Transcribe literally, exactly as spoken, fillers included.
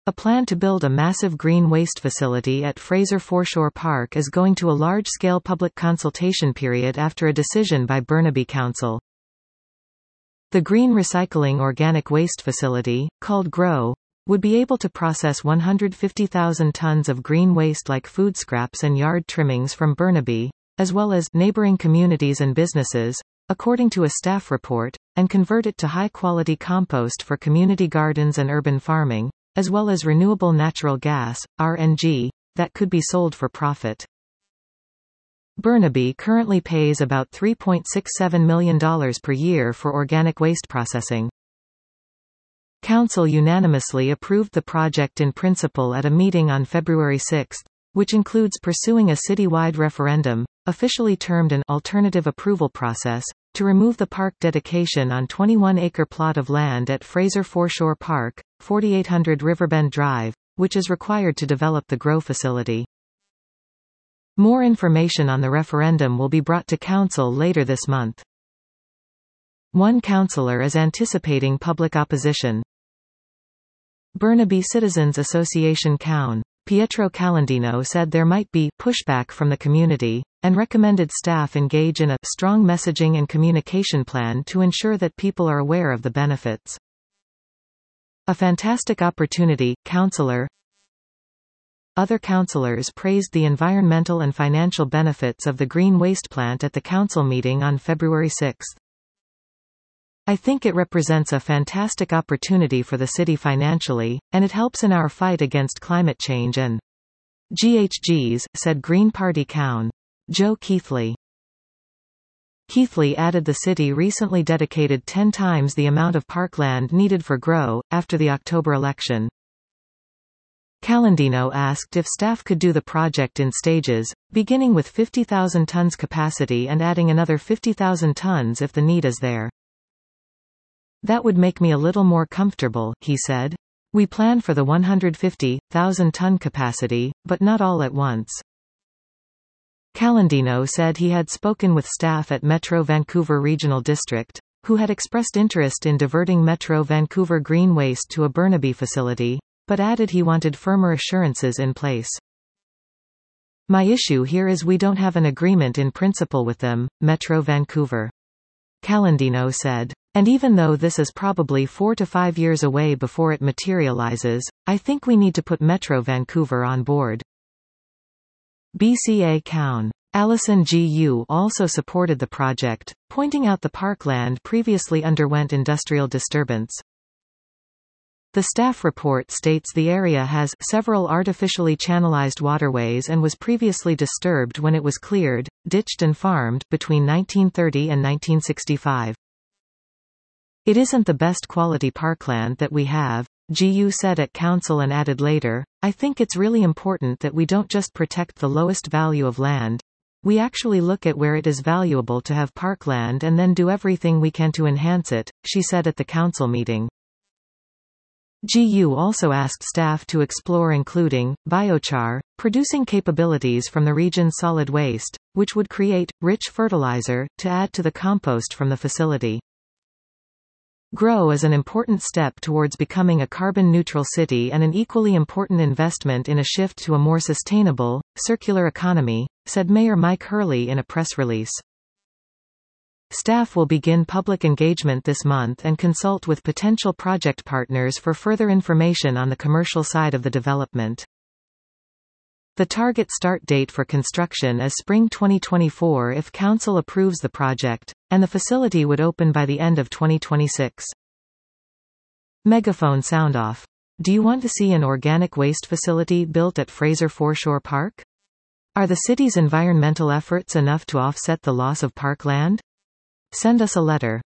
A plan to build a massive green waste facility at Fraser Foreshore Park is going to a large-scale public consultation period after a decision by Burnaby Council. The Green Recycling Organic Waste Facility, called GROW, would be able to process one hundred fifty thousand tons of green waste like food scraps and yard trimmings from Burnaby, as well as neighboring communities and businesses, according to a staff report, and convert it to high-quality compost for community gardens and urban farming, as well as renewable natural gas, R N G, that could be sold for profit. Burnaby currently pays about three point six seven million dollars per year for organic waste processing. Council unanimously approved the project in principle at a meeting on February sixth, which includes pursuing a citywide referendum, officially termed an alternative approval process, to remove the park dedication on twenty-one acre plot of land at Fraser Foreshore Park, forty-eight hundred Riverbend Drive, which is required to develop the GROW facility. More information on the referendum will be brought to Council later this month. One councillor is anticipating public opposition. Burnaby Citizens Association Coun. Pietro Calandino said there might be pushback from the community, and recommended staff engage in a strong messaging and communication plan to ensure that people are aware of the benefits. A fantastic opportunity, councillor. Other councillors praised the environmental and financial benefits of the green waste plant at the council meeting on February sixth. I think it represents a fantastic opportunity for the city financially, and it helps in our fight against climate change and G H Gs, said Green Party Coun. Joe Keithley. Keithley added the city recently dedicated ten times the amount of parkland needed for GROW, after the October election. Calandino asked if staff could do the project in stages, beginning with fifty thousand tons capacity and adding another fifty thousand tons if the need is there. That would make me a little more comfortable, he said. We plan for the one hundred fifty thousand ton capacity, but not all at once. Calandino said he had spoken with staff at Metro Vancouver Regional District, who had expressed interest in diverting Metro Vancouver green waste to a Burnaby facility, but added he wanted firmer assurances in place. My issue here is we don't have an agreement in principle with them, Metro Vancouver. Calandino said. And even though this is probably four to five years away before it materializes, I think we need to put Metro Vancouver on board. B C A Coun. Allison G U also supported the project, pointing out the parkland previously underwent industrial disturbance. The staff report states the area has several artificially channelized waterways and was previously disturbed when it was cleared, ditched and farmed between nineteen thirty and nineteen sixty-five. It isn't the best quality parkland that we have, G U said at council and added later, I think it's really important that we don't just protect the lowest value of land. We actually look at where it is valuable to have parkland and then do everything we can to enhance it, she said at the council meeting. G U also asked staff to explore including biochar, producing capabilities from the region's solid waste, which would create rich fertilizer to add to the compost from the facility. GROW is an important step towards becoming a carbon-neutral city and an equally important investment in a shift to a more sustainable, circular economy, said Mayor Mike Hurley in a press release. Staff will begin public engagement this month and consult with potential project partners for further information on the commercial side of the development. The target start date for construction is spring twenty twenty-four if Council approves the project, and the facility would open by the end of twenty twenty-six. Megaphone sound off. Do you want to see an organic waste facility built at Fraser Foreshore Park? Are the city's environmental efforts enough to offset the loss of parkland? Send us a letter.